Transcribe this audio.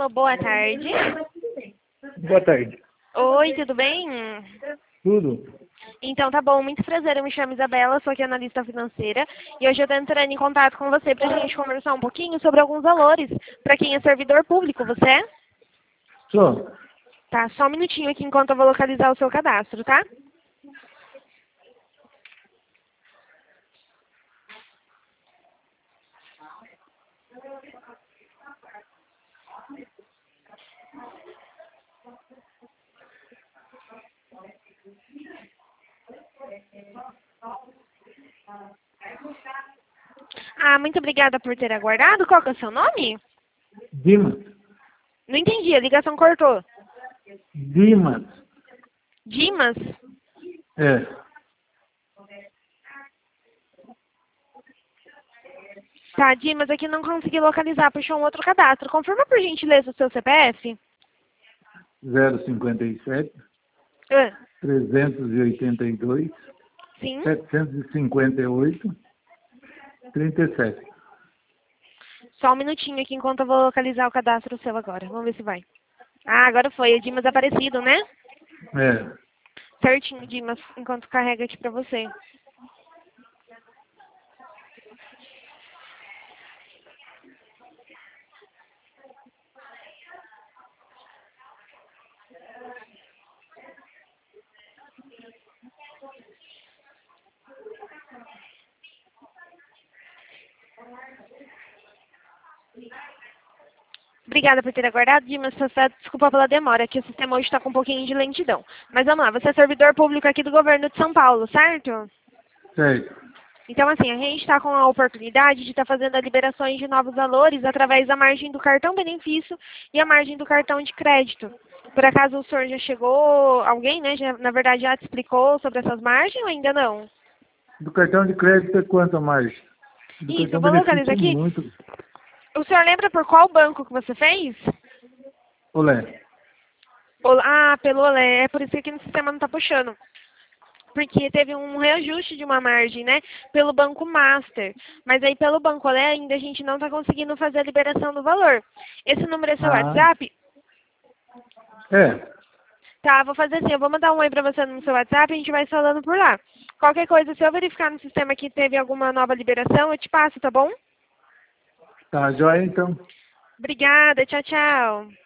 Alô, boa tarde. Boa tarde. Oi, tudo bem? Tudo? Então tá bom, muito prazer, eu me chamo Isabela, sou aqui analista financeira e hoje eu tô entrando em contato com você pra gente conversar um pouquinho sobre alguns valores pra quem é servidor público, você é? Sou. Tá, só um minutinho aqui enquanto eu vou localizar o seu cadastro, tá? Ah, muito obrigada por ter aguardado. Qual que é o seu nome? Dimas. Não entendi, a ligação cortou. Dimas. Dimas? É. Tá, Dimas, aqui não consegui localizar, puxou um outro cadastro. Confirma por gentileza o seu CPF? 057 Ah, 382 sim. 758 37. Só um minutinho aqui enquanto eu vou localizar o cadastro seu agora. Vamos ver se vai. Ah, agora foi. É Dimas Aparecido, né? É. Certinho, Dimas, enquanto carrega aqui pra você. Obrigada por ter aguardado, Dimas. Desculpa pela demora, que o sistema hoje está com um pouquinho de lentidão. Mas vamos lá, você é servidor público aqui do governo de São Paulo, certo? Certo. Então, assim, a gente está com a oportunidade de estar fazendo as liberações de novos valores através da margem do cartão benefício e a margem do cartão de crédito. Por acaso o senhor já chegou, alguém, né, na verdade já te explicou sobre essas margens ou ainda não? Do cartão de crédito é quanto a mais? Do Isso, eu cartão vou localizar benefício é aqui. muito. O senhor lembra por qual banco que você fez? Olé. Ah, pelo Olé, é por isso que aqui no sistema não está puxando. Porque teve um reajuste de uma margem, né, pelo Banco Master. Mas aí pelo Banco Olé ainda a gente não está conseguindo fazer a liberação do valor. Esse número é seu Ah. WhatsApp? É. Tá, vou fazer assim, eu vou mandar um oi pra você no seu WhatsApp e a gente vai falando por lá. Qualquer coisa, se eu verificar no sistema que teve alguma nova liberação, eu te passo, tá bom? Tá, joia então. Obrigada, tchau, tchau.